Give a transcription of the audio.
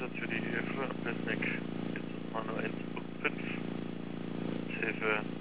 Einsatz für die Hilfe. Pesnik, jetzt ist Manu 1.5. Hilfe